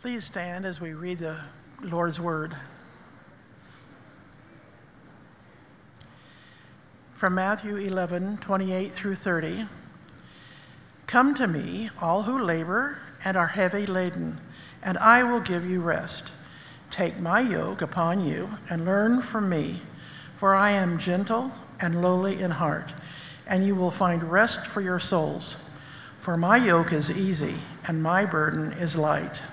Please stand as we read the Lord's Word. From Matthew 11:28 through 30. Come to me, all who labor and are heavy laden, and I will give you rest. Take my yoke upon you and learn from me, for I am gentle and lowly in heart, and you will find rest for your souls. For my yoke is easy and my burden is light.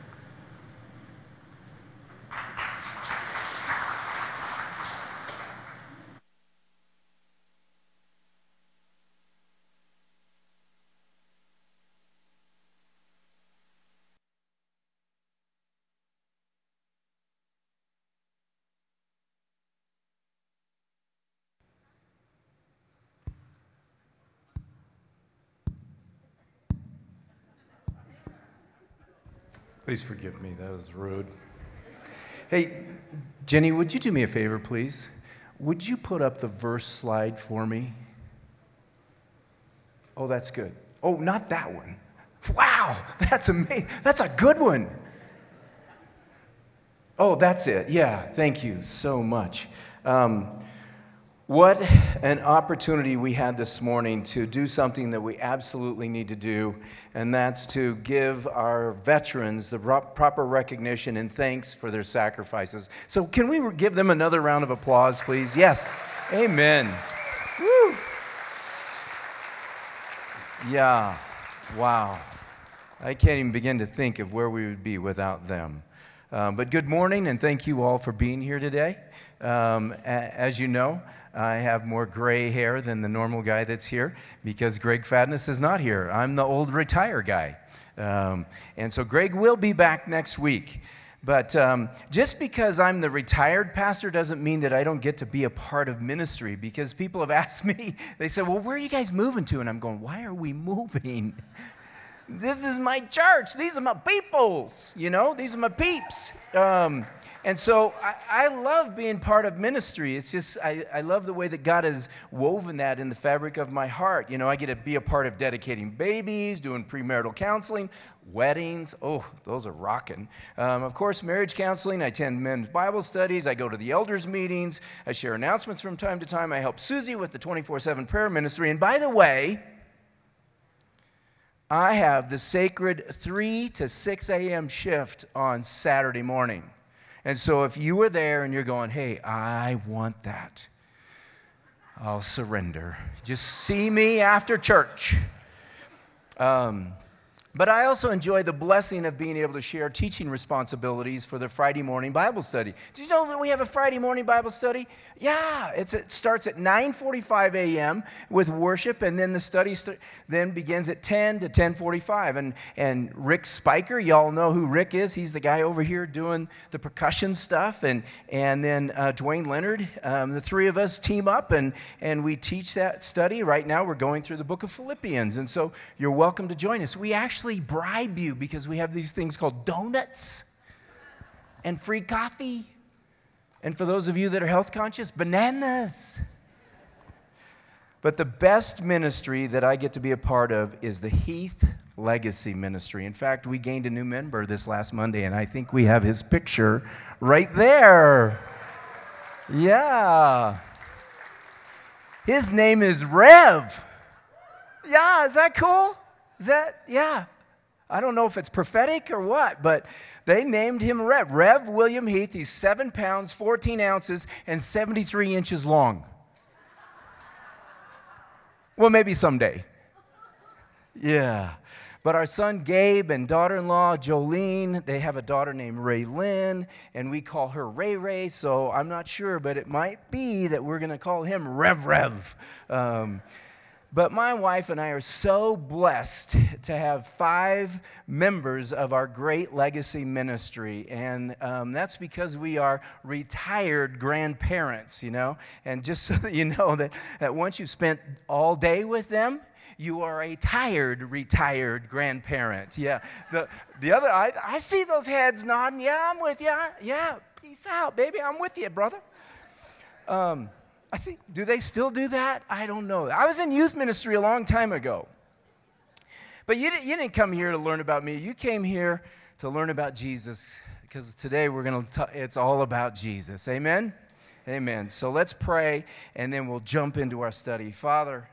Please forgive me, that was rude. Hey, Jenny, would you do me a favor, please? Would you put up the verse slide for me? Oh, that's good. Oh, not that one. Wow, that's amazing. That's a good one. Oh, that's it. Yeah, thank you so much. What an opportunity we had this morning to do something that we absolutely need to do, and that's to give our veterans the proper recognition and thanks for their sacrifices. So can we give them another round of applause, please? Yes. Amen. Woo. Yeah. Wow. I can't even begin to think of where we would be without them. But good morning, and thank you all for being here today. As you know, I have more gray hair than the normal guy that's here because Greg Fadness is not here. I'm the old retire guy. And so Greg will be back next week. But just because I'm the retired pastor doesn't mean that I don't get to be a part of ministry, because people have asked me, they said, well, where are you guys moving to? And I'm going, why are we moving? This is my church. These are my peoples, these are my peeps. And so I love being part of ministry. It's just, I love the way that God has woven that in the fabric of my heart. I get to be a part of dedicating babies, doing premarital counseling, weddings. Oh, those are rocking. Of course, marriage counseling. I attend men's Bible studies. I go to the elders' meetings. I share announcements from time to time. I help Susie with the 24/7 prayer ministry. And by the way, I have the sacred 3 to 6 a.m. shift on Saturday morning. And so if you were there and you're going, hey, I want that, I'll surrender. Just see me after church. But I also enjoy the blessing of being able to share teaching responsibilities for the Friday morning Bible study. Did you know that we have a Friday morning Bible study? Yeah, it starts at 9:45 a.m. with worship, and then the study then begins at 10 to 10:45. And Rick Spiker, y'all know who Rick is. He's the guy over here doing the percussion stuff. And then Dwayne Leonard, the three of us team up, and we teach that study. Right now we're going through the book of Philippians, and so you're welcome to join us. We actually bribe you because we have these things called donuts and free coffee. And for those of you that are health conscious, bananas. But the best ministry that I get to be a part of is the Heath Legacy Ministry. In fact, we gained a new member this last Monday, and I think we have his picture right there. Yeah. His name is Rev. Yeah, is that cool? Yeah. I don't know if it's prophetic or what, but they named him Rev. Rev William Heath. He's 7 pounds, 14 ounces, and 73 inches long. Well, maybe someday. Yeah. But our son Gabe and daughter-in-law Jolene, they have a daughter named Raylyn, and we call her Ray Ray, so I'm not sure, but it might be that we're going to call him Rev. But my wife and I are so blessed to have 5 members of our great legacy ministry, and that's because we are retired grandparents, and just so that you know that once you've spent all day with them, you are a retired grandparent. Yeah, the other, I see those heads nodding. Yeah, I'm with you. Yeah, peace out, baby. I'm with you, brother. I think, do they still do that? I don't know. I was in youth ministry a long time ago. But you didn't come here to learn about me. You came here to learn about Jesus, because today it's all about Jesus. Amen? Amen. So let's pray, and then we'll jump into our study. Father,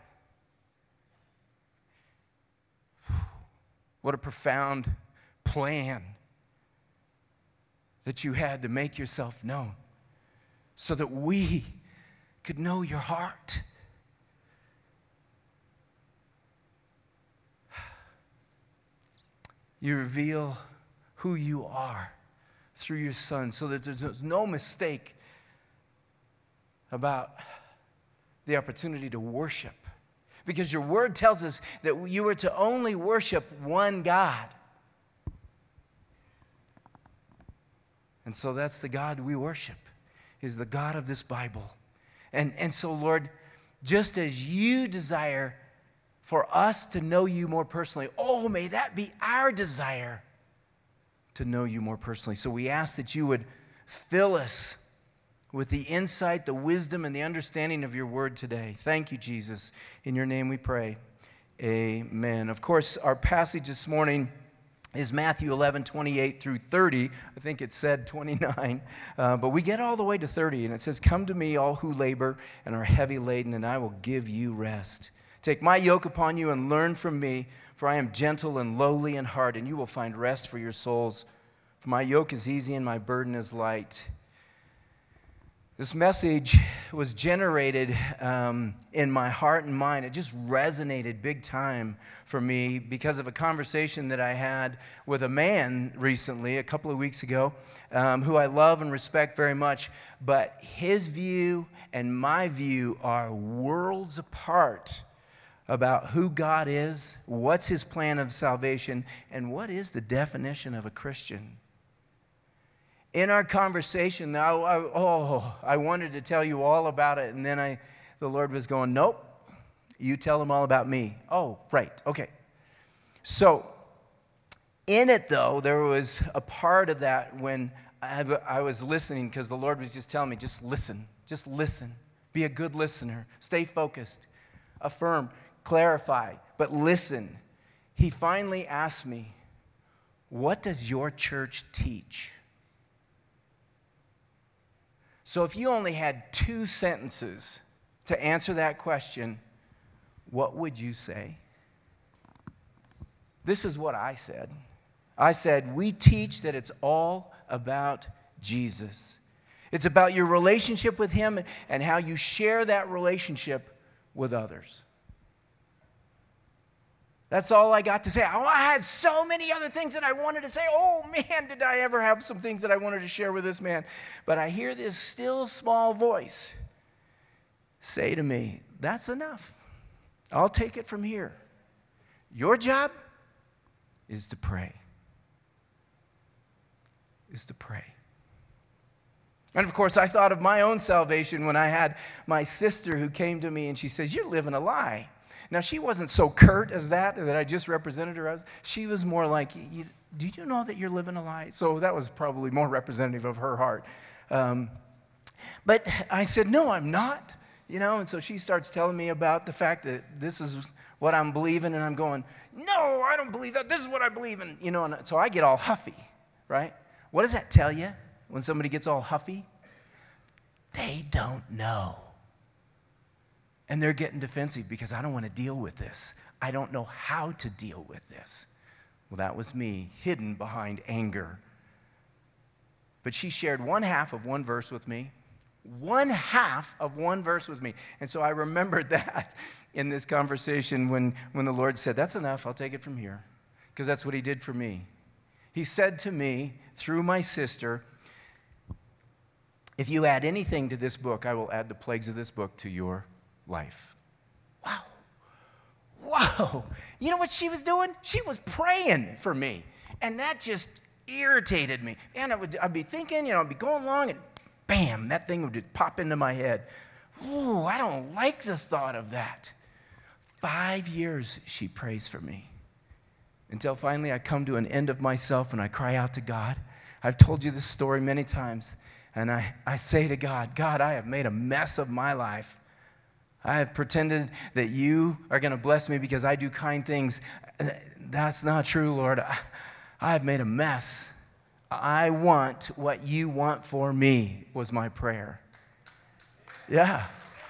what a profound plan that you had to make yourself known so that we could know your heart. You reveal who you are through your Son so that there's no mistake about the opportunity to worship. Because your word tells us that you are to only worship one God. And so that's the God we worship, is the God of this Bible. And so, Lord, just as you desire for us to know you more personally, oh, may that be our desire to know you more personally. So we ask that you would fill us with the insight, the wisdom, and the understanding of your word today. Thank you, Jesus. In your name we pray. Amen. Of course, our passage this morning is Matthew 11, 28 through 30. I think it said 29, but we get all the way to 30, and it says, "Come to me, all who labor and are heavy laden, and I will give you rest. Take my yoke upon you and learn from me, for I am gentle and lowly in heart, and you will find rest for your souls. For my yoke is easy and my burden is light." This message was generated in my heart and mind. It just resonated big time for me because of a conversation that I had with a man recently, a couple of weeks ago, who I love and respect very much. But his view and my view are worlds apart about who God is, what's his plan of salvation, and what is the definition of a Christian. In our conversation, I wanted to tell you all about it, and then the Lord was going, nope, you tell them all about me. Oh, right, okay. So in it, though, there was a part of that when I was listening, because the Lord was just telling me, just listen, be a good listener, stay focused, affirm, clarify, but listen. He finally asked me, what does your church teach? So if you only had 2 sentences to answer that question, what would you say? This is what I said. I said, we teach that it's all about Jesus. It's about your relationship with him and how you share that relationship with others. That's all I got to say. I had so many other things that I wanted to say. Oh, man, did I ever have some things that I wanted to share with this man. But I hear this still small voice say to me, that's enough. I'll take it from here. Your job is to pray. And of course, I thought of my own salvation when I had my sister who came to me and she says, you're living a lie. Now, she wasn't so curt as that I just represented her as. She was more like, do you know that you're living a lie? So that was probably more representative of her heart. But I said, no, I'm not. And so she starts telling me about the fact that this is what I'm believing, and I'm going, no, I don't believe that. This is what I believe in. And so I get all huffy, right? What does that tell you when somebody gets all huffy? They don't know. And they're getting defensive because I don't want to deal with this. I don't know how to deal with this. Well, that was me, hidden behind anger. But she shared one half of one verse with me. And so I remembered that in this conversation when the Lord said, that's enough, I'll take it from here. Because that's what he did for me. He said to me, through my sister, if you add anything to this book, I will add the plagues of this book to your life. Wow. You know what she was doing? She was praying for me. And that just irritated me. And I'd be thinking, I'd be going along and bam, that thing would just pop into my head. Ooh, I don't like the thought of that. 5 years she prays for me. Until finally I come to an end of myself and I cry out to God. I've told you this story many times. And I say to God, I have made a mess of my life. I have pretended that you are going to bless me because I do kind things. That's not true, Lord. I've made a mess. I want what you want for me, was my prayer. Yeah.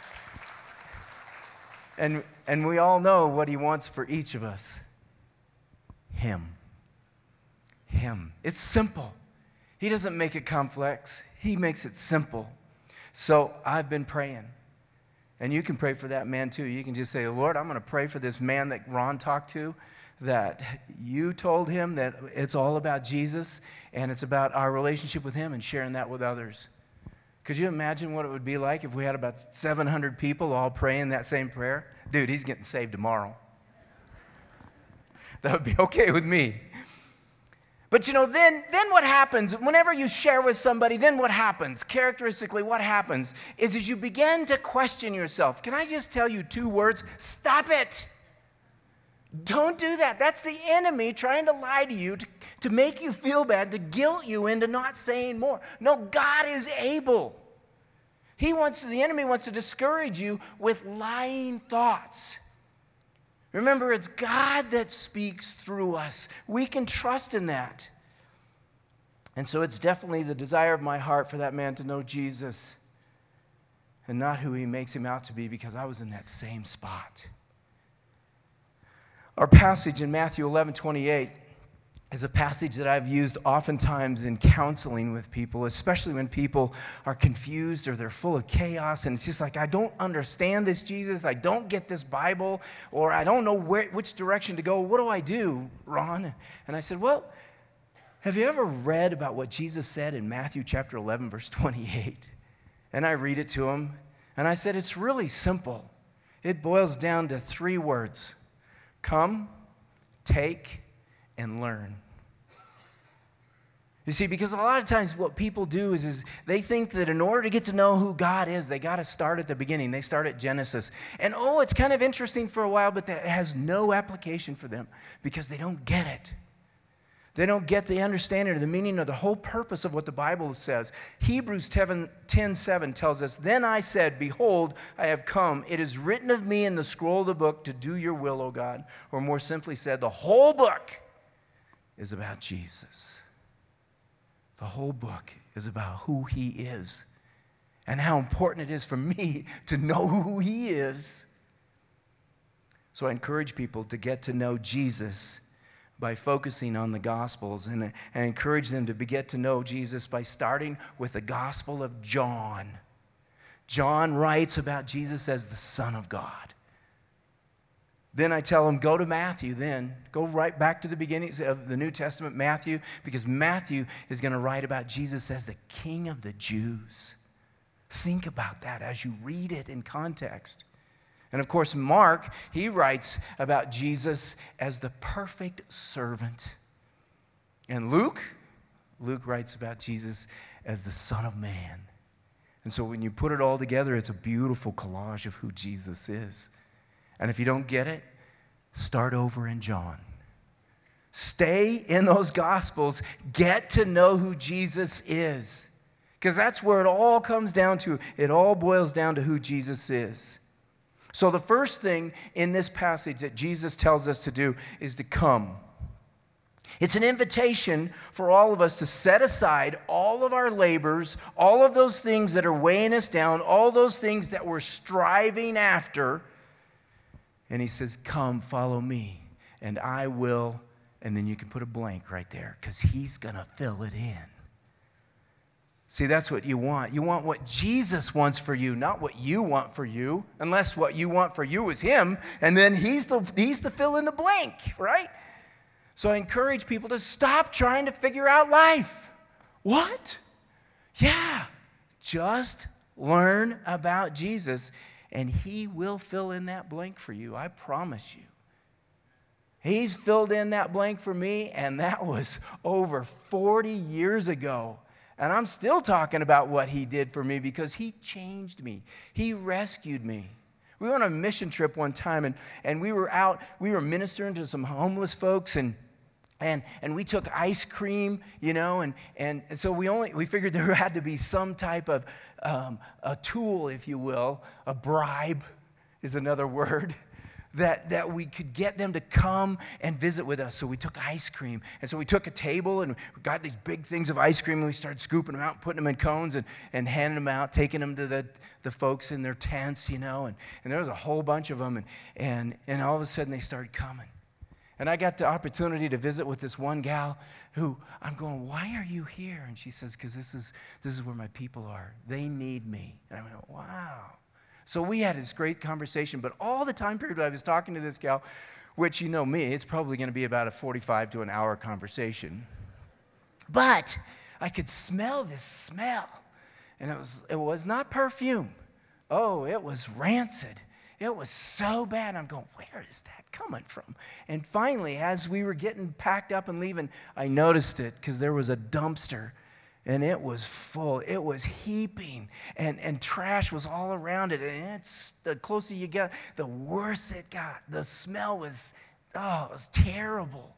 And we all know what he wants for each of us. Him. It's simple. He doesn't make it complex. He makes it simple. So I've been praying. And you can pray for that man too. You can just say, Lord, I'm going to pray for this man that Ron talked to, that you told him that it's all about Jesus and it's about our relationship with him and sharing that with others. Could you imagine what it would be like if we had about 700 people all praying that same prayer? Dude, he's getting saved tomorrow. That would be okay with me. But then what happens, whenever you share with somebody, then what happens? Characteristically, what happens is as you begin to question yourself. Can I just tell you 2 words? Stop it. Don't do that. That's the enemy trying to lie to you, to make you feel bad, to guilt you into not saying more. No, God is able. The enemy wants to discourage you with lying thoughts. Remember, it's God that speaks through us. We can trust in that. And so it's definitely the desire of my heart for that man to know Jesus and not who he makes him out to be, because I was in that same spot. Our passage in Matthew 11:28 is a passage that I've used oftentimes in counseling with people, especially when people are confused or they're full of chaos, and it's just like, I don't understand this Jesus, I don't get this Bible, or I don't know which direction to go. What do I do, Ron? And I said, well, have you ever read about what Jesus said in Matthew chapter 11, verse 28? And I read it to him, and I said, it's really simple. It boils down to 3 words. Come, take, and learn. You see, because a lot of times what people do is they think that in order to get to know who God is, they got to start at the beginning. They start at Genesis. And it's kind of interesting for a while, but that has no application for them because they don't get it. They don't get the understanding or the meaning of the whole purpose of what the Bible says. Hebrews 10:7 tells us, then I said, behold, I have come. It is written of me in the scroll of the book to do your will, O God. Or more simply said, the whole book is about Jesus. The whole book is about who he is and how important it is for me to know who he is. So I encourage people to get to know Jesus by focusing on the Gospels, and I encourage them to get to know Jesus by starting with the Gospel of John. John writes about Jesus as the Son of God. Then I tell them, go to Matthew then. Go right back to the beginning of the New Testament, Matthew, because Matthew is going to write about Jesus as the King of the Jews. Think about that as you read it in context. And of course, Mark, he writes about Jesus as the perfect servant. And Luke writes about Jesus as the Son of Man. And so when you put it all together, it's a beautiful collage of who Jesus is. And if you don't get it, start over in John. Stay in those Gospels. Get to know who Jesus is. Because that's where it all comes down to. It all boils down to who Jesus is. So the first thing in this passage that Jesus tells us to do is to come. It's an invitation for all of us to set aside all of our labors, all of those things that are weighing us down, all those things that we're striving after. And he says, come, follow me, and I will, and then you can put a blank right there because he's going to fill it in. See, that's what you want. You want what Jesus wants for you, not what you want for you, unless what you want for you is him, and then he's the fill in the blank, right? So I encourage people to stop trying to figure out life. What? Yeah, just learn about Jesus, and he will fill in that blank for you, I promise you. He's filled in that blank for me, and that was over 40 years ago. And I'm still talking about what he did for me because he changed me. He rescued me. We went on a mission trip one time, and we were ministering to some homeless folks, and we took ice cream, and so we figured there had to be some type of a tool, if you will, a bribe is another word, that we could get them to come and visit with us. So we took ice cream. And so we took a table and we got these big things of ice cream and we started scooping them out, putting them in cones and handing them out, taking them to the folks in their tents, and there was a whole bunch of them. And all of a sudden they started coming. And I got the opportunity to visit with this one gal who I'm going, why are you here? And she says, because this is where my people are. They need me. And I went, wow. So we had this great conversation, but all the time period I was talking to this gal, which me, it's probably going to be about a 45 to an hour conversation. But I could smell this smell, and it was not perfume. Oh, it was rancid. It was so bad. I'm going, where is that coming from? And finally, as we were getting packed up and leaving, I noticed it because there was a dumpster. And it was full. It was heaping, and trash was all around it. And the closer you get, the worse it got. The smell was, it was terrible.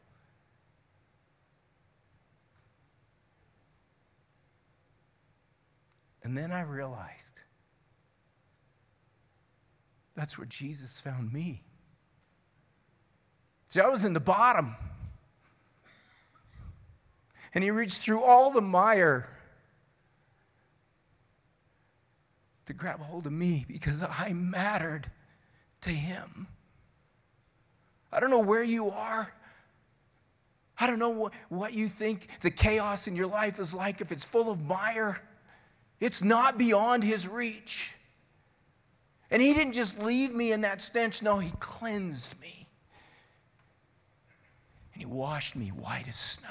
And then I realized that's where Jesus found me. See, I was in the bottom. And he reached through all the mire to grab hold of me because I mattered to him. I don't know where you are. I don't know what you think the chaos in your life is like. If it's full of mire, it's not beyond his reach. And he didn't just leave me in that stench. No, he cleansed me. And he washed me white as snow.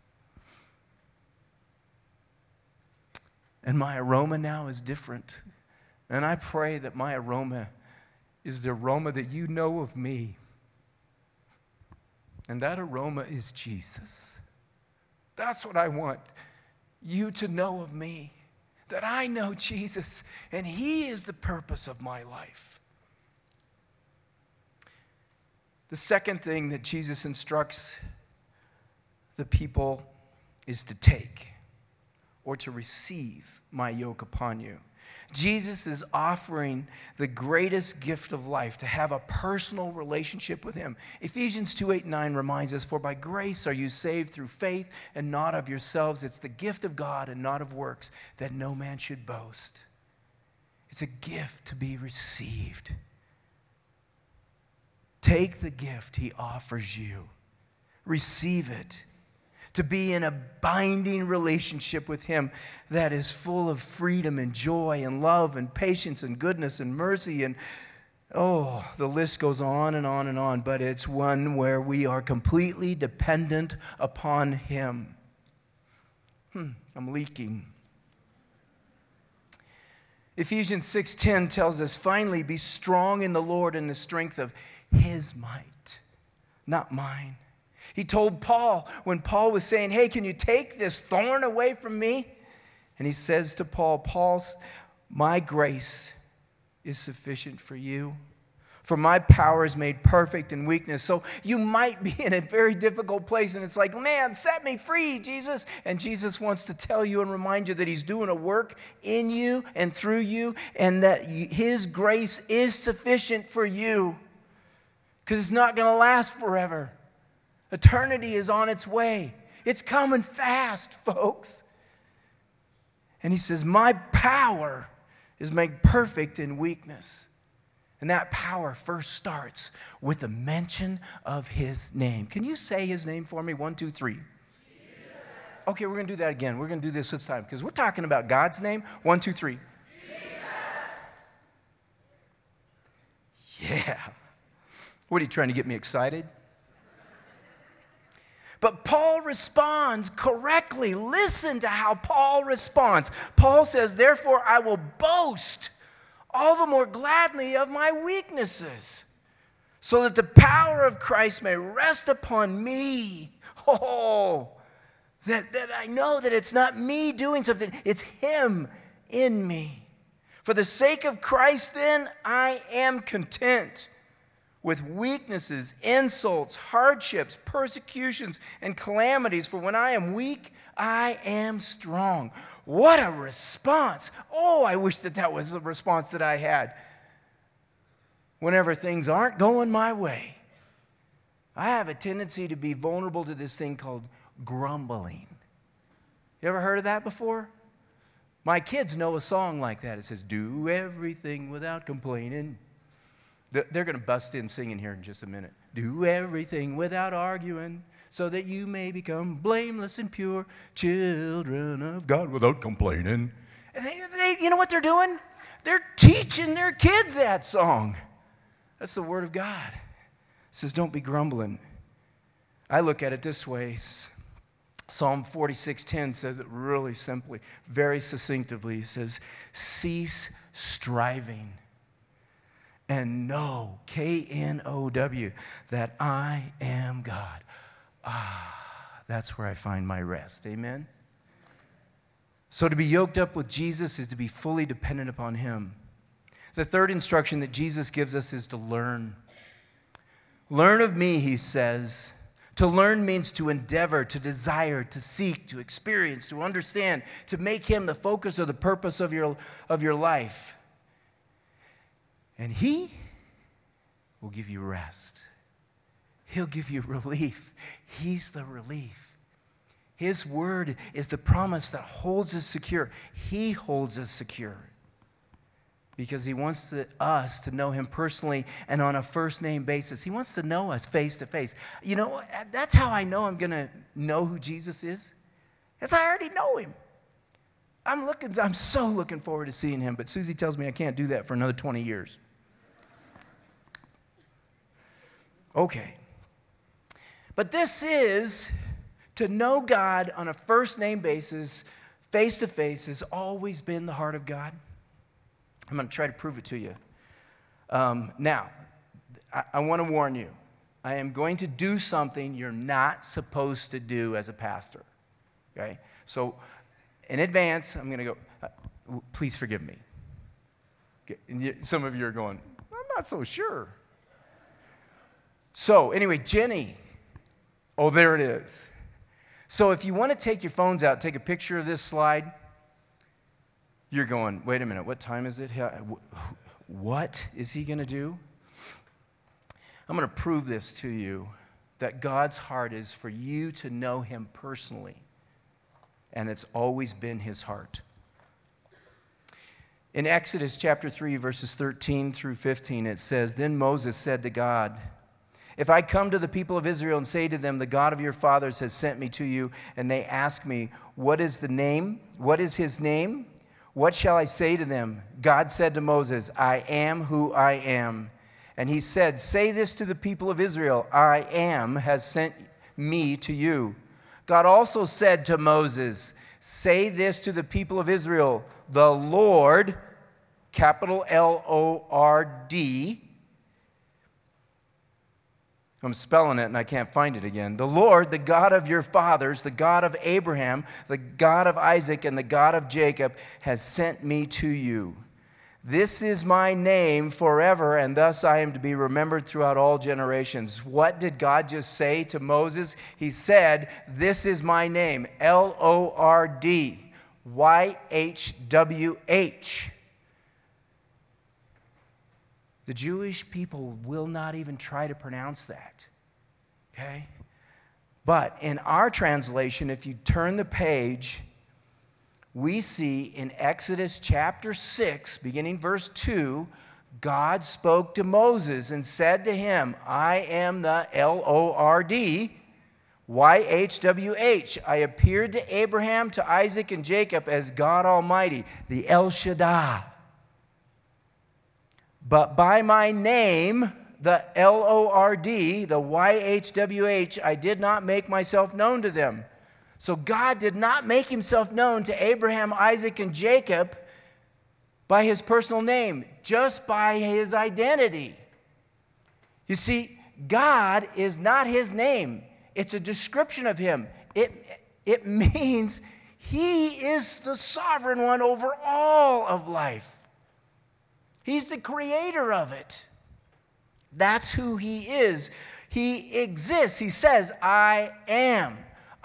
And my aroma now is different. And I pray that my aroma is the aroma that you know of me. And that aroma is Jesus. That's what I want you to know of me. That I know Jesus, and he is the purpose of my life. The second thing that Jesus instructs the people is to take or to receive my yoke upon you. Jesus is offering the greatest gift of life, to have a personal relationship with him. Ephesians 2:8-9 reminds us, for by grace are you saved through faith and not of yourselves. It's the gift of God and not of works, that no man should boast. It's a gift to be received. Take the gift he offers you. Receive it. To be in a binding relationship with him that is full of freedom and joy and love and patience and goodness and mercy. And the list goes on and on and on. But it's one where we are completely dependent upon him. I'm leaking. Ephesians 6:10 tells us, finally, be strong in the Lord and the strength of his might, not mine. He told Paul, when Paul was saying, hey, can you take this thorn away from me? And he says to Paul, my grace is sufficient for you. For my power is made perfect in weakness. So you might be in a very difficult place, and it's like, man, set me free, Jesus. And Jesus wants to tell you and remind you that he's doing a work in you and through you, and that his grace is sufficient for you. Because it's not going to last forever. Eternity is on its way. It's coming fast, folks. And he says, my power is made perfect in weakness. And that power first starts with the mention of his name. Can you say his name for me? 1, 2, 3. Jesus. Okay, we're going to do that again. We're going to do this time because we're talking about God's name. 1, 2, 3. Jesus. Yeah. What, are you trying to get me excited? But Paul responds correctly. Listen to how Paul responds. Paul says, therefore I will boast all the more gladly of my weaknesses, so that the power of Christ may rest upon me. That I know that it's not me doing something, it's him in me. For the sake of Christ, then, I am content with weaknesses, insults, hardships, persecutions, and calamities. For when I am weak, I am strong. What a response. I wish that was the response that I had. whenever things aren't going my way, I have a tendency to be vulnerable to this thing called grumbling. You ever heard of that before? My kids know a song like that. It says, do everything without complaining. They're going to bust in singing here in just a minute. Do everything without arguing, so that you may become blameless and pure, children of God without complaining. And you know what they're doing? They're teaching their kids that song. That's the Word of God. It says, don't be grumbling. I look at it this way. Psalm 46:10 says it really simply, very succinctly. It says, cease striving and know, K-N-O-W, that I am God. That's where I find my rest. Amen? So to be yoked up with Jesus is to be fully dependent upon Him. The third instruction that Jesus gives us is to learn. Learn of me, He says. To learn means to endeavor, to desire, to seek, to experience, to understand, to make Him the focus or the purpose of your life. And He will give you rest. He'll give you relief. He's the relief. His word is the promise that holds us secure. He holds us secure because He wants us to know Him personally and on a first-name basis. He wants to know us face to face. You know, that's how I know I'm going to know who Jesus is. Because I already know Him. I'm so looking forward to seeing Him, but Susie tells me I can't do that for another 20 years. Okay. But this is to know God on a first-name basis, face-to-face, has always been the heart of God. I'm going to try to prove it to you. Now, I want to warn you. I am going to do something you're not supposed to do as a pastor. Okay? So, in advance, I'm going to go, please forgive me. Okay. Some of you are going, I'm not so sure. So, anyway, Jenny. Oh, there it is. So if you want to take your phones out, take a picture of this slide, you're going, wait a minute, what time is it? What is he going to do? I'm going to prove this to you, that God's heart is for you to know Him personally, and it's always been His heart. In Exodus chapter 3, verses 13 through 15, it says, then Moses said to God, if I come to the people of Israel and say to them, the God of your fathers has sent me to you, and they ask me, what is the name? What is His name? What shall I say to them? God said to Moses, I am who I am. And He said, say this to the people of Israel, I am has sent me to you. God also said to Moses, say this to the people of Israel, the Lord, capital L-O-R-D, I'm spelling it and I can't find it again. The Lord, the God of your fathers, the God of Abraham, the God of Isaac, and the God of Jacob, has sent me to you. This is my name forever, and thus I am to be remembered throughout all generations. What did God just say to Moses? He said, this is my name, L-O-R-D, Y-H-W-H. The Jewish people will not even try to pronounce that, okay? But in our translation, if you turn the page, we see in Exodus chapter 6, beginning verse 2, God spoke to Moses and said to him, I am the L-O-R-D, Y-H-W-H. I appeared to Abraham, to Isaac, and Jacob as God Almighty, the El Shaddai. But by my name, the L-O-R-D, the Y-H-W-H, I did not make myself known to them. So God did not make Himself known to Abraham, Isaac, and Jacob by His personal name, just by His identity. You see, God is not His name. It's a description of Him. It means He is the sovereign one over all of life. He's the creator of it. That's who He is. He exists. He says, I am.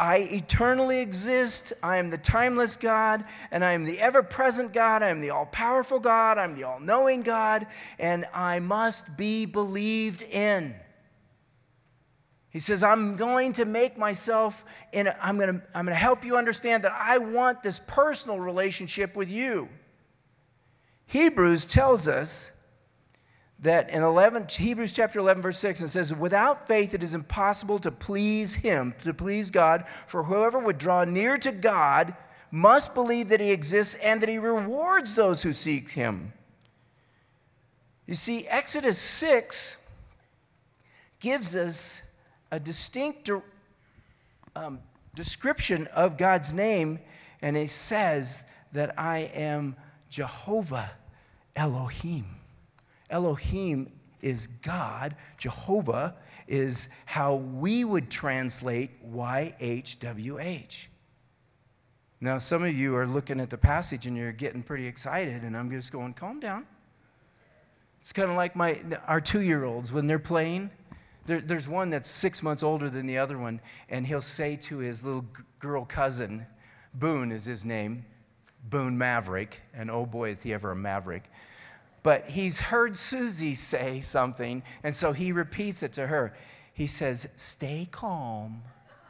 I eternally exist. I am the timeless God, and I am the ever-present God. I am the all-powerful God. I'm the all-knowing God, and I must be believed in. He says, I'm going to make myself, I'm going to help you understand that I want this personal relationship with you. Hebrews tells us that in Hebrews chapter 11, verse 6, it says, without faith it is impossible to please him, to please God, for whoever would draw near to God must believe that he exists and that he rewards those who seek him. You see, Exodus 6 gives us a distinct description of God's name, and it says that I am Jehovah Elohim. Elohim is God. Jehovah is how we would translate YHWH. Now, some of you are looking at the passage and you're getting pretty excited, and I'm just going, calm down. It's kind of like our 2-year-olds when they're playing. There's one that's 6 months older than the other one, and he'll say to his little girl cousin, Boone is his name, Boone Maverick, and oh boy, is he ever a maverick. But he's heard Susie say something, and so he repeats it to her. He says, stay calm.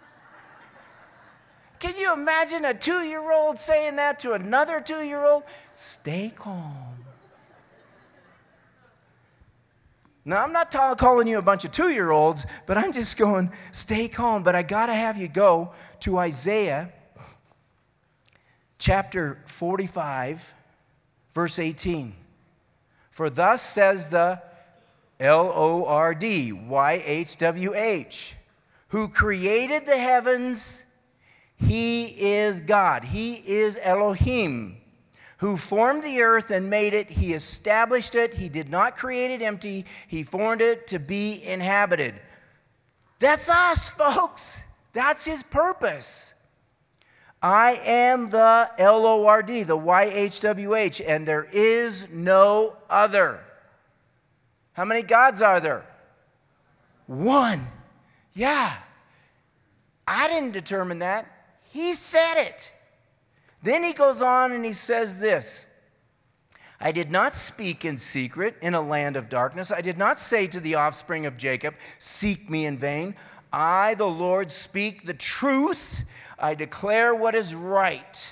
Can you imagine a 2-year-old saying that to another 2-year-old? Stay calm. Now, I'm not calling you a bunch of 2-year-olds, but I'm just going, stay calm. But I got to have you go to Isaiah chapter 45, verse 18. For thus says the Lord, YHWH, who created the heavens, he is God. He is Elohim, who formed the earth and made it. He established it. He did not create it empty. He formed it to be inhabited. That's us, folks. That's his purpose. I am the Lord, the YHWH, and there is no other. How many gods are there? One. Yeah. I didn't determine that. He said it. Then he goes on and he says this. I did not speak in secret in a land of darkness. I did not say to the offspring of Jacob, seek me in vain. I, the Lord, speak the truth. I declare what is right.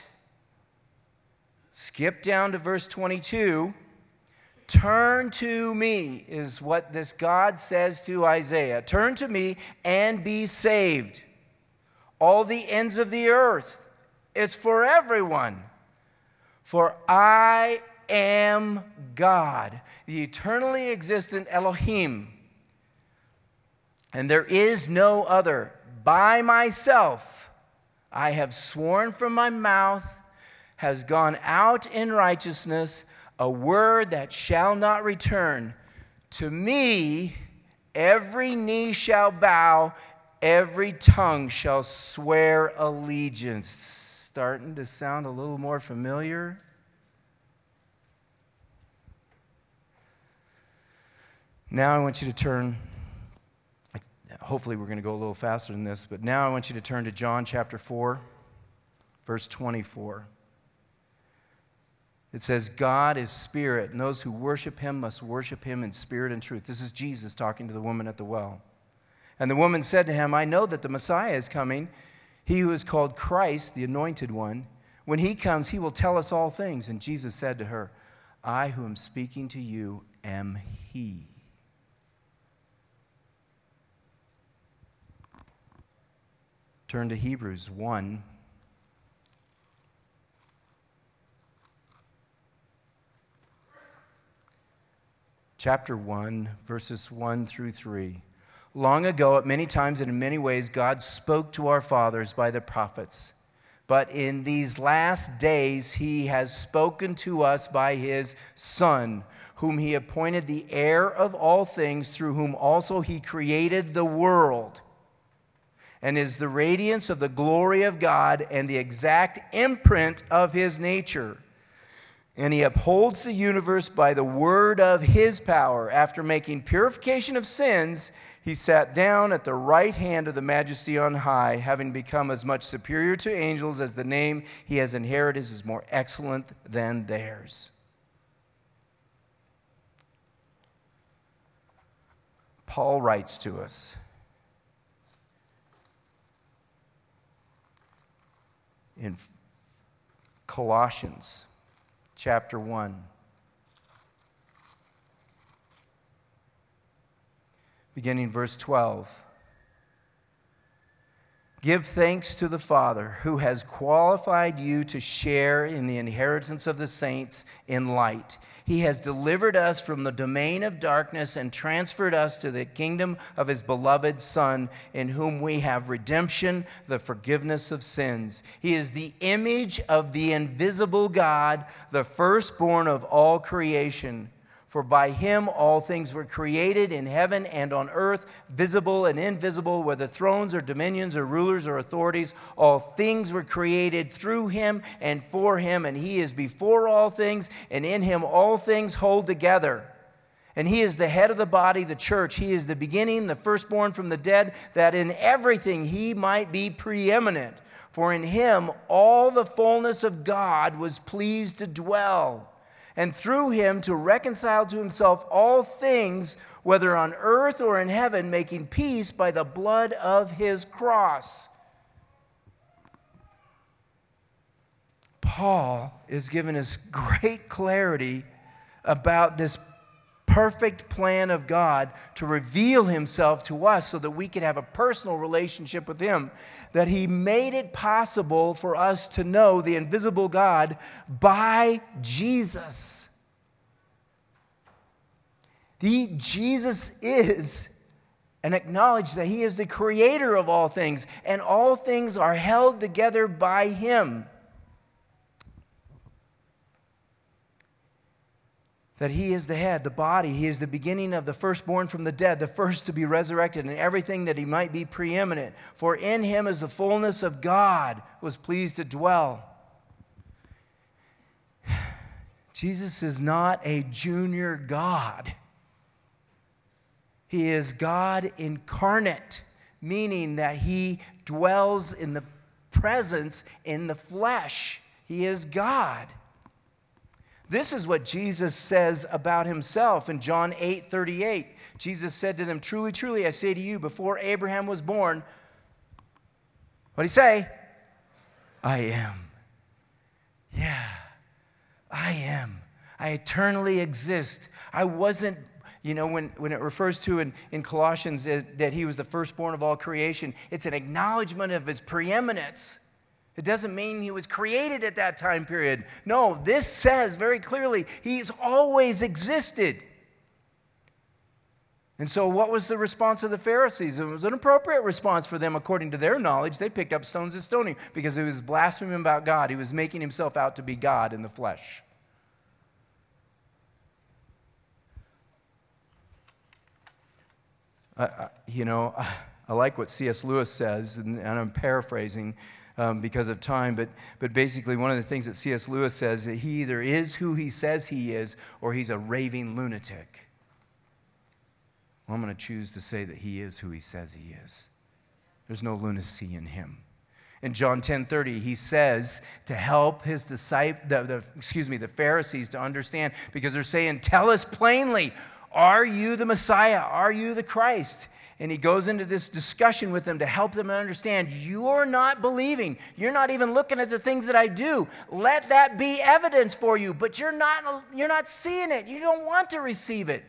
Skip down to verse 22. Turn to me is what this God says to Isaiah. Turn to me and be saved. All the ends of the earth. It's for everyone. For I am God, the eternally existent Elohim. And there is no other. By myself I have sworn from my mouth, has gone out in righteousness, a word that shall not return. To me every knee shall bow, every tongue shall swear allegiance. Starting to sound a little more familiar? Now I want you to turn. Hopefully we're going to go a little faster than this, but now I want you to turn to John chapter 4, verse 24. It says, God is spirit, and those who worship him must worship him in spirit and truth. This is Jesus talking to the woman at the well. And the woman said to him, I know that the Messiah is coming, he who is called Christ, the anointed one. When he comes, he will tell us all things. And Jesus said to her, I who am speaking to you am he. Turn to Hebrews 1. Chapter 1, verses 1 through 3. Long ago, at many times and in many ways, God spoke to our fathers by the prophets. But in these last days, he has spoken to us by his Son, whom he appointed the heir of all things, through whom also he created the world, and is the radiance of the glory of God and the exact imprint of his nature. And he upholds the universe by the word of his power. After making purification of sins, He sat down at the right hand of the Majesty on high, having become as much superior to angels as the name he has inherited is more excellent than theirs. Paul writes to us in Colossians chapter 1. Beginning verse 12. Give thanks to the Father who has qualified you to share in the inheritance of the saints in light. He has delivered us from the domain of darkness and transferred us to the kingdom of his beloved Son, in whom we have redemption, the forgiveness of sins. He is the image of the invisible God, the firstborn of all creation. For by him all things were created in heaven and on earth, visible and invisible, whether thrones or dominions or rulers or authorities. All things were created through him and for him, and he is before all things, and in him all things hold together. And he is the head of the body, the church. He is the beginning, the firstborn from the dead, that in everything he might be preeminent. For in him all the fullness of God was pleased to dwell, and through him to reconcile to himself all things, whether on earth or in heaven, making peace by the blood of his cross. Paul is giving us great clarity about this perfect plan of God to reveal himself to us so that we could have a personal relationship with him, that he made it possible for us to know the invisible God by Jesus. Jesus is, and acknowledge that he is the creator of all things, and all things are held together by him. That he is the head, the body. He is the beginning of the firstborn from the dead, the first to be resurrected, and everything that he might be preeminent. For in him is the fullness of God was pleased to dwell. Jesus is not a junior God. He is God incarnate, meaning that he dwells in the presence in the flesh. He is God. This is what Jesus says about himself in John 8:38. Jesus said to them, "Truly, truly, I say to you, before Abraham was born," what did he say? I am. Yeah, I am. I eternally exist. I wasn't, when it refers to in Colossians that he was the firstborn of all creation, it's an acknowledgement of his preeminence. It doesn't mean he was created at that time period. No, this says very clearly he's always existed. And so what was the response of the Pharisees? It was an appropriate response for them according to their knowledge. They picked up stones to stone him because he was blaspheming about God. He was making himself out to be God in the flesh. I like what C.S. Lewis says, and I'm paraphrasing because of time, but basically one of the things that C.S. Lewis says that he either is who he says he is or he's a raving lunatic. Well, I'm going to choose to say that he is who he says he is. There's no lunacy in him. In John 10:30, he says to help his the Pharisees to understand, because they're saying, "Tell us plainly, are you the Messiah? Are you the Christ?" And he goes into this discussion with them to help them understand, you're not believing. You're not even looking at the things that I do. Let that be evidence for you, but you're not seeing it. You don't want to receive it.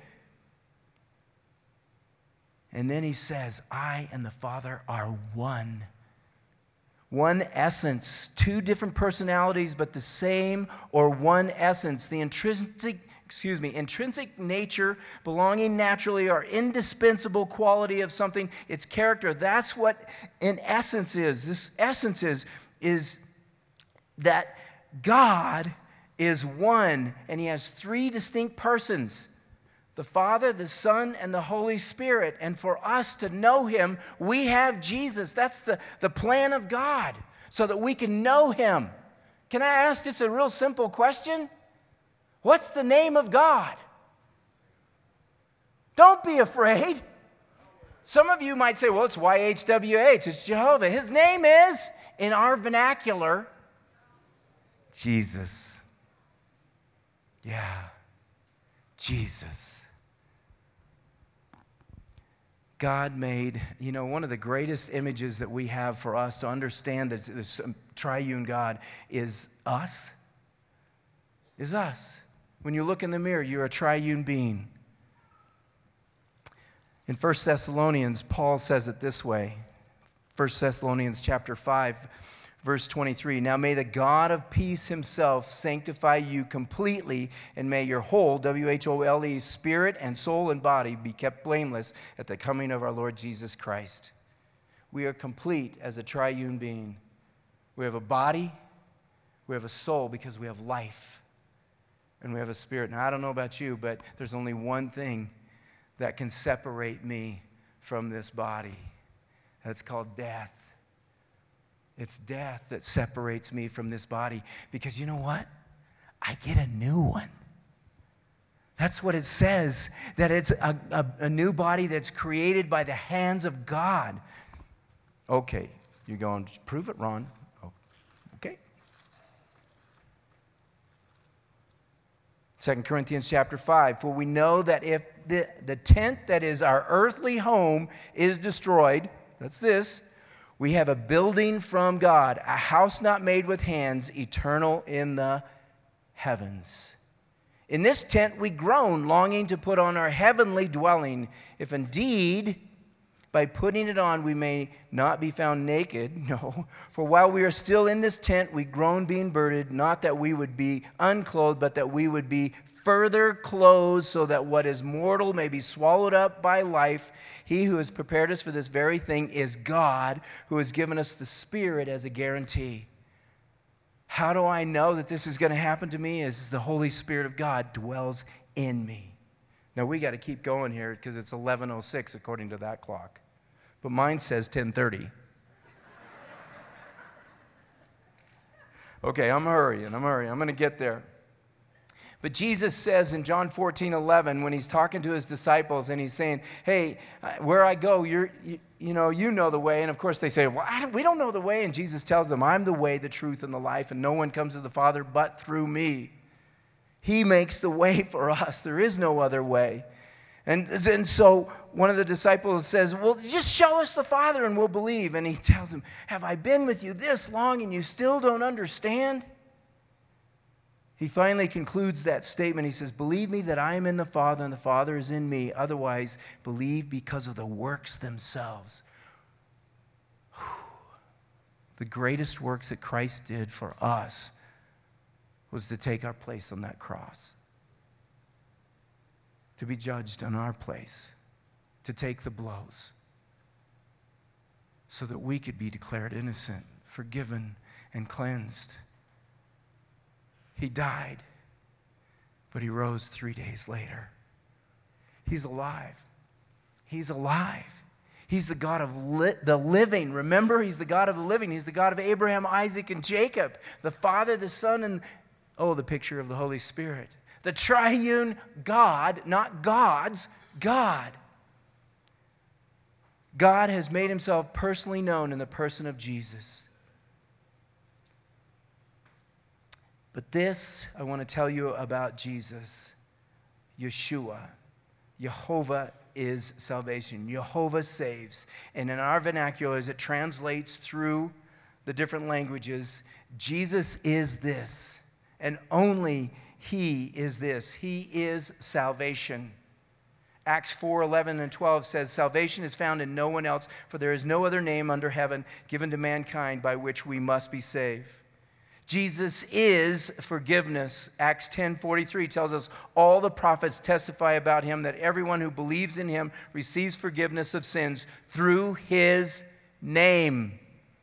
And then he says, I and the Father are one. One essence, two different personalities, but the same or one essence. The intrinsic nature, belonging naturally, or indispensable quality of something, its character. That's what in essence is. This essence is that God is one, and he has three distinct persons: the Father, the Son, and the Holy Spirit. And for us to know him, we have Jesus. That's the plan of God, so that we can know him. Can I ask just a real simple question? What's the name of God? Don't be afraid. Some of you might say, well, it's YHWH, it's Jehovah. His name is, in our vernacular, Jesus. Yeah, Jesus. God made, one of the greatest images that we have for us to understand that this triune God is us. Is us. When you look in the mirror, you're a triune being. In 1 Thessalonians, Paul says it this way. 1 Thessalonians chapter 5, verse 23. Now may the God of peace himself sanctify you completely, and may your whole, W-H-O-L-E, spirit and soul and body be kept blameless at the coming of our Lord Jesus Christ. We are complete as a triune being. We have a body, we have a soul because we have life, and we have a spirit. Now I don't know about you, but there's only one thing that can separate me from this body. That's called death. It's death that separates me from this body. Because you know what? I get a new one. That's what it says, that it's a new body that's created by the hands of God. Okay, you're going to prove it, Ron. Okay. 2 Corinthians chapter 5, for we know that if the tent that is our earthly home is destroyed, that's this, we have a building from God, a house not made with hands, eternal in the heavens. In this tent we groan, longing to put on our heavenly dwelling, if indeed by putting it on we may not be found naked. No, for while we are still in this tent we groan being burdened, not that we would be unclothed, but that we would be further clothed, so that what is mortal may be swallowed up by life. He who has prepared us for this very thing is God, who has given us the Spirit as a guarantee. How do I know that this is going to happen to me? Is the Holy Spirit of God dwells in me. Now we got to keep going here because it's 11:06 according to that clock. But mine says 10:30. Okay, I'm hurrying. I'm going to get there. But Jesus says in John 14:11, when he's talking to his disciples and he's saying, hey, where I go, you know the way. And of course they say, well, we don't know the way. And Jesus tells them, I'm the way, the truth, and the life, and no one comes to the Father but through me. He makes the way for us. There is no other way. And so one of the disciples says, well, just show us the Father and we'll believe. And he tells him, have I been with you this long and you still don't understand? He finally concludes that statement. He says, believe me that I am in the Father and the Father is in me. Otherwise, believe because of the works themselves. The greatest works that Christ did for us was to take our place on that cross, to be judged on our place, to take the blows, so that we could be declared innocent, forgiven, and cleansed. He died, but he rose 3 days later. He's alive. He's alive. He's the God of the living. Remember, he's the God of the living. He's the God of Abraham, Isaac, and Jacob, the Father, the Son, and, the picture of the Holy Spirit. The triune God, not gods, God. God has made himself personally known in the person of Jesus. But this, I want to tell you about Jesus, Yeshua. Jehovah is salvation. Jehovah saves. And in our vernacular, as it translates through the different languages, Jesus is this, and only he is this. He is salvation. Acts 4:11 and 12 says, salvation is found in no one else, for there is no other name under heaven given to mankind by which we must be saved. Jesus is forgiveness. Acts 10:43 tells us all the prophets testify about him, that everyone who believes in him receives forgiveness of sins through his name.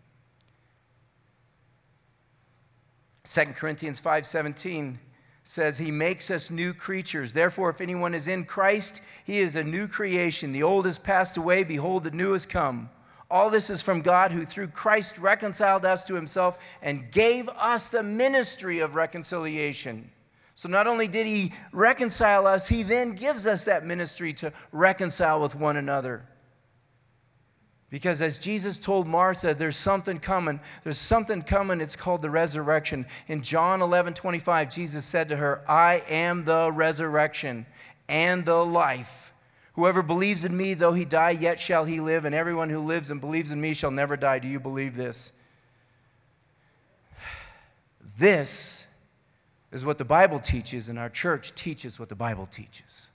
2 Corinthians 5:17 says he makes us new creatures. Therefore, if anyone is in Christ, he is a new creation. The old has passed away. Behold, the new has come. All this is from God, who through Christ reconciled us to himself and gave us the ministry of reconciliation. So not only did he reconcile us, he then gives us that ministry to reconcile with one another. Because as Jesus told Martha, there's something coming. There's something coming. It's called the resurrection. In John 11:25, Jesus said to her, I am the resurrection and the life. Whoever believes in me, though he die, yet shall he live. And everyone who lives and believes in me shall never die. Do you believe this? This is what the Bible teaches, and our church teaches what the Bible teaches.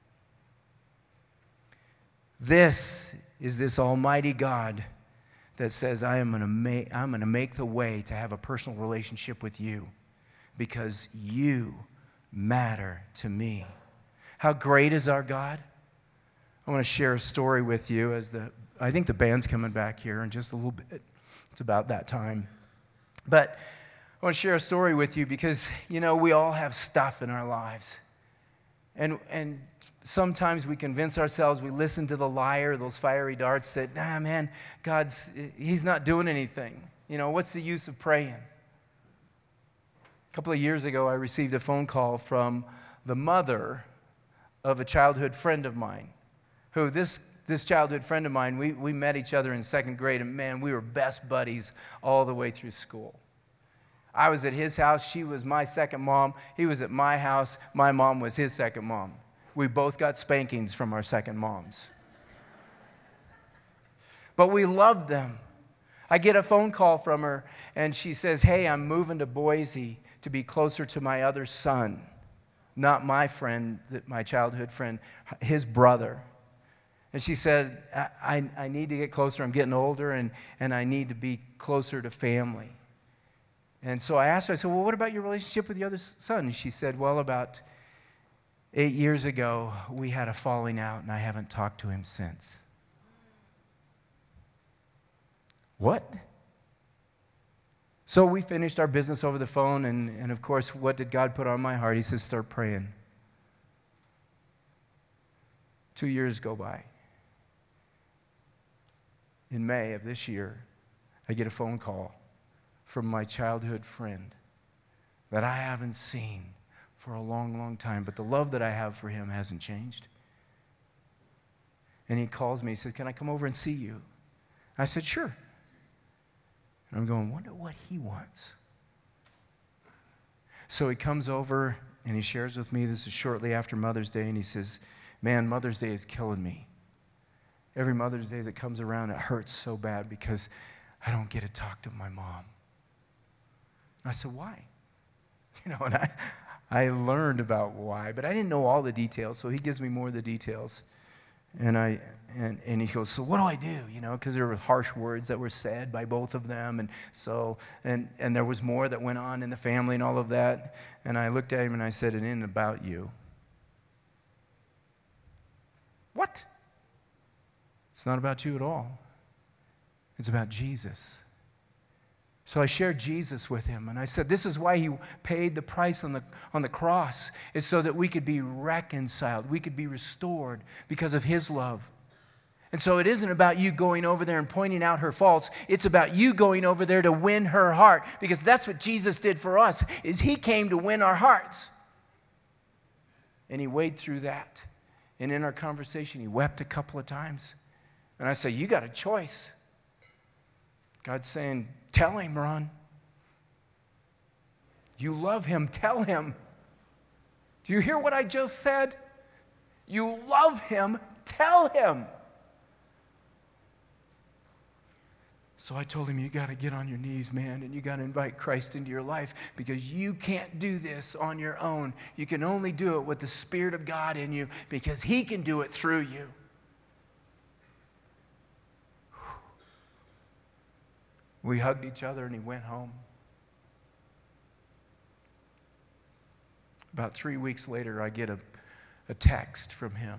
This is this almighty God that says, I'm going to make the way to have a personal relationship with you because you matter to me. How great is our God? I want to share a story with you I think the band's coming back here in just a little bit. It's about that time. But I want to share a story with you because, we all have stuff in our lives. And sometimes we convince ourselves, we listen to the liar, those fiery darts that, man, He's not doing anything. What's the use of praying? A couple of years ago, I received a phone call from the mother of a childhood friend of mine, who this childhood friend of mine, we met each other in second grade, and man, we were best buddies all the way through school. I was at his house. She was my second mom. He was at my house. My mom was his second mom. We both got spankings from our second moms. But we loved them. I get a phone call from her, and she says, hey, I'm moving to Boise to be closer to my other son. Not my friend, my childhood friend, his brother. And she said, I need to get closer. I'm getting older, and I need to be closer to family. And so I asked her, I said, well, what about your relationship with the other son? And she said, well, about 8 years ago, we had a falling out, and I haven't talked to him since. What? So we finished our business over the phone, and of course, what did God put on my heart? He says, start praying. 2 years go by. In May of this year, I get a phone call from my childhood friend that I haven't seen for a long, long time, but the love that I have for him hasn't changed. And he calls me, he says, can I come over and see you? I said, sure. And I'm going, wonder what he wants. So he comes over and he shares with me, this is shortly after Mother's Day, and he says, man, Mother's Day is killing me. Every Mother's Day that comes around, it hurts so bad because I don't get to talk to my mom. I said, why? And I learned about why, but I didn't know all the details, so he gives me more of the details. And he goes, so what do I do? Because there were harsh words that were said by both of them, and there was more that went on in the family and all of that. And I looked at him and I said, it ain't about you. What? It's not about you at all. It's about Jesus. So I shared Jesus with him, and I said, this is why he paid the price on the cross, is so that we could be reconciled, we could be restored because of his love. And so it isn't about you going over there and pointing out her faults. It's about you going over there to win her heart, because that's what Jesus did for us, is he came to win our hearts. And he waded through that. And in our conversation, he wept a couple of times. And I said, you got a choice. God's saying, tell him, Ron. You love him, tell him. Do you hear what I just said? You love him, tell him. So I told him, you got to get on your knees, man, and you got to invite Christ into your life, because you can't do this on your own. You can only do it with the Spirit of God in you, because he can do it through you. We hugged each other and he went home. About 3 weeks later, I get a text from him.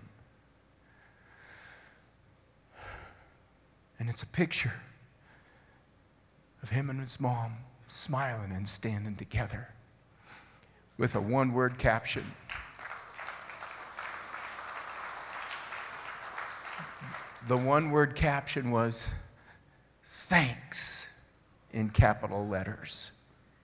And it's a picture of him and his mom smiling and standing together with a one-word caption. The one-word caption was, thanks, in capital letters.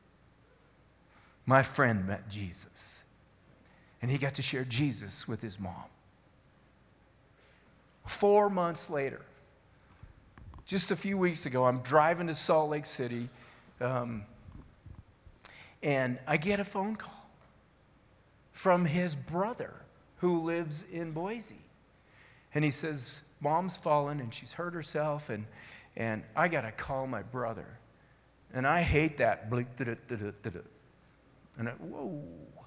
My friend met Jesus, and he got to share Jesus with his mom. 4 months later, Just a few weeks ago, I'm driving to Salt Lake City, and I get a phone call from his brother who lives in Boise. And he says, Mom's fallen and she's hurt herself, and I got to call my brother. And I hate that. And whoa.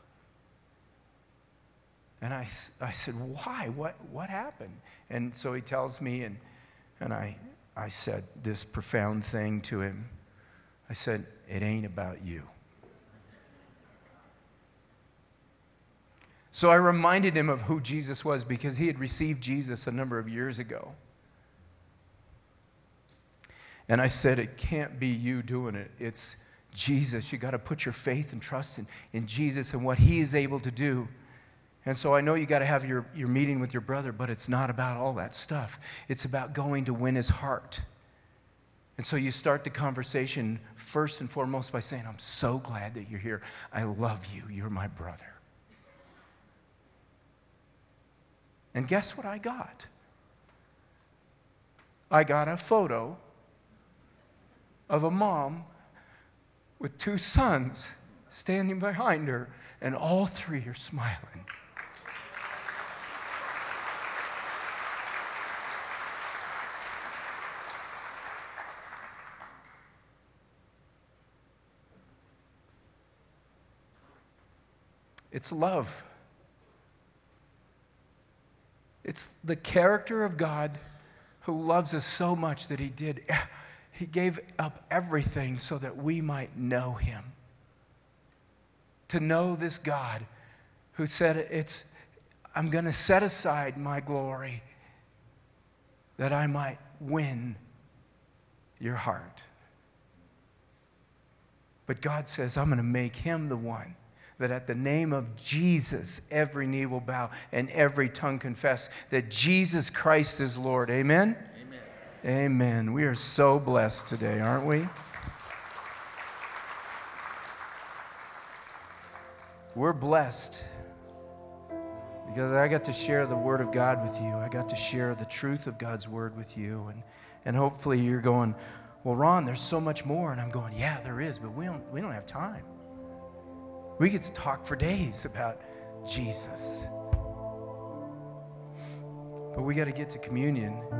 And I said, why? What happened? And so he tells me, and I said this profound thing to him. I said, it ain't about you. So I reminded him of who Jesus was, because he had received Jesus a number of years ago. And I said, it can't be you doing it. It's Jesus. You got to put your faith and trust in Jesus and what he is able to do. And so I know you got to have your meeting with your brother, but it's not about all that stuff. It's about going to win his heart. And so you start the conversation first and foremost by saying, I'm so glad that you're here. I love you. You're my brother. And guess what I got? I got a photo of a mom with 2 sons standing behind her, and all 3 are smiling. It's love. It's the character of God who loves us so much that he gave up everything so that we might know him. To know this God who said, I'm going to set aside my glory that I might win your heart. But God says, I'm going to make him the one that at the name of Jesus, every knee will bow and every tongue confess that Jesus Christ is Lord. Amen? Amen. Amen. We are so blessed today, aren't we? We're blessed because I got to share the Word of God with you. I got to share the truth of God's Word with you. And hopefully you're going, well, Ron, there's so much more. And I'm going, yeah, there is, but we don't have time. We could talk for days about Jesus. But we got to get to communion.